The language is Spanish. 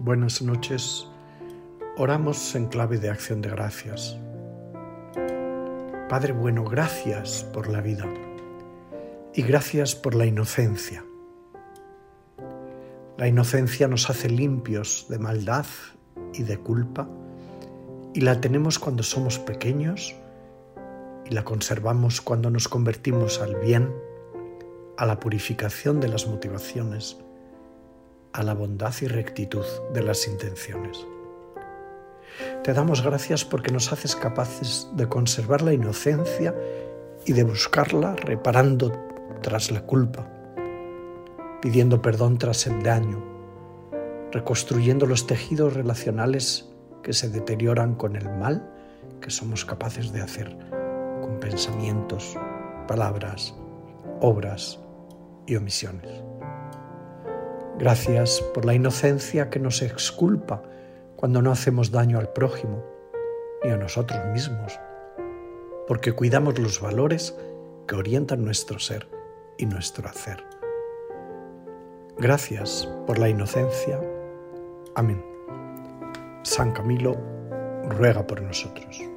Buenas noches. Oramos en clave de acción de gracias. Padre bueno, gracias por la vida y gracias por la inocencia. La inocencia nos hace limpios de maldad y de culpa y la tenemos cuando somos pequeños y la conservamos cuando nos convertimos al bien, a la purificación de las motivaciones, a la bondad y rectitud de las intenciones. Te damos gracias porque nos haces capaces de conservar la inocencia y de buscarla reparando tras la culpa, pidiendo perdón tras el daño, reconstruyendo los tejidos relacionales que se deterioran con el mal que somos capaces de hacer con pensamientos, palabras, obras y omisiones. Gracias por la inocencia que nos exculpa cuando no hacemos daño al prójimo ni a nosotros mismos, porque cuidamos los valores que orientan nuestro ser y nuestro hacer. Gracias por la inocencia. Amén. San Camilo ruega por nosotros.